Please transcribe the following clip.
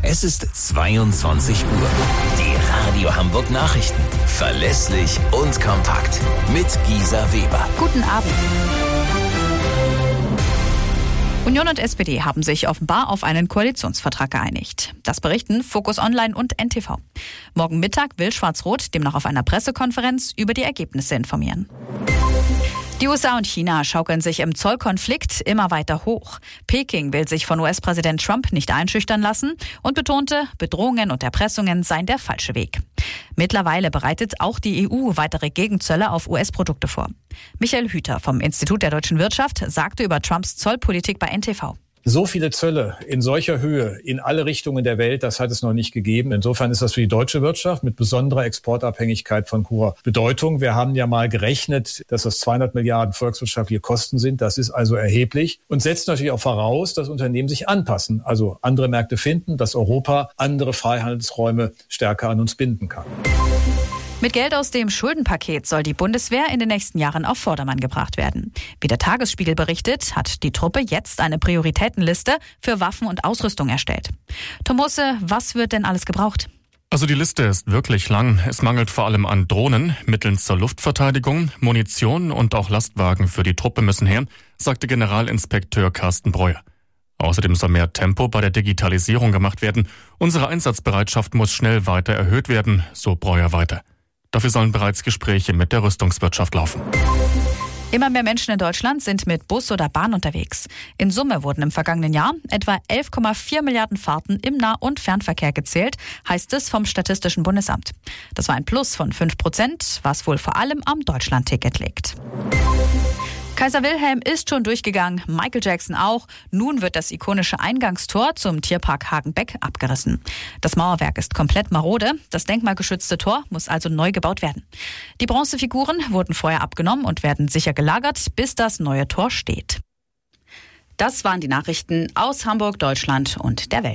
Es ist 22 Uhr. Die Radio Hamburg Nachrichten. Verlässlich und kompakt. Mit Gisa Weber. Guten Abend. Union und SPD haben sich offenbar auf einen Koalitionsvertrag geeinigt. Das berichten Focus Online und NTV. Morgen Mittag will Schwarz-Rot demnach auf einer Pressekonferenz über die Ergebnisse informieren. Die USA und China schaukeln sich im Zollkonflikt immer weiter hoch. Peking will sich von US-Präsident Trump nicht einschüchtern lassen und betonte, Bedrohungen und Erpressungen seien der falsche Weg. Mittlerweile bereitet auch die EU weitere Gegenzölle auf US-Produkte vor. Michael Hüter vom Institut der deutschen Wirtschaft sagte über Trumps Zollpolitik bei NTV. So viele Zölle in solcher Höhe in alle Richtungen der Welt, das hat es noch nicht gegeben. Insofern ist das für die deutsche Wirtschaft mit besonderer Exportabhängigkeit von hoher Bedeutung. Wir haben ja mal gerechnet, dass das 200 Milliarden volkswirtschaftliche Kosten sind. Das ist also erheblich und setzt natürlich auch voraus, dass Unternehmen sich anpassen, also andere Märkte finden, dass Europa andere Freihandelsräume stärker an uns binden kann. Mit Geld aus dem Schuldenpaket soll die Bundeswehr in den nächsten Jahren auf Vordermann gebracht werden. Wie der Tagesspiegel berichtet, hat die Truppe jetzt eine Prioritätenliste für Waffen und Ausrüstung erstellt. Tomose, was wird denn alles gebraucht? Also die Liste ist wirklich lang. Es mangelt vor allem an Drohnen, Mitteln zur Luftverteidigung, Munition und auch Lastwagen für die Truppe müssen her, sagte Generalinspekteur Carsten Breuer. Außerdem soll mehr Tempo bei der Digitalisierung gemacht werden. Unsere Einsatzbereitschaft muss schnell weiter erhöht werden, so Breuer weiter. Dafür sollen bereits Gespräche mit der Rüstungswirtschaft laufen. Immer mehr Menschen in Deutschland sind mit Bus oder Bahn unterwegs. In Summe wurden im vergangenen Jahr etwa 11,4 Milliarden Fahrten im Nah- und Fernverkehr gezählt, heißt es vom Statistischen Bundesamt. Das war ein Plus von 5%, was wohl vor allem am Deutschland-Ticket liegt. Kaiser Wilhelm ist schon durchgegangen, Michael Jackson auch. Nun wird das ikonische Eingangstor zum Tierpark Hagenbeck abgerissen. Das Mauerwerk ist komplett marode. Das denkmalgeschützte Tor muss also neu gebaut werden. Die Bronzefiguren wurden vorher abgenommen und werden sicher gelagert, bis das neue Tor steht. Das waren die Nachrichten aus Hamburg, Deutschland und der Welt.